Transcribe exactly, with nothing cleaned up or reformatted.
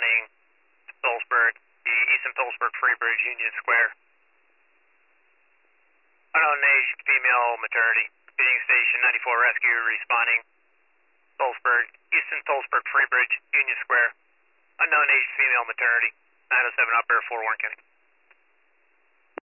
responding to Phillipsburg, the Eastern Phillipsburg Free Bridge, Union Square. Unknown age, female, maternity. Repeating station ninety-four rescue, responding. Phillipsburg, Eastern Phillipsburg Free Bridge, Union Square. Unknown age, female, maternity. nine oh seven Upper, Fort Warren County.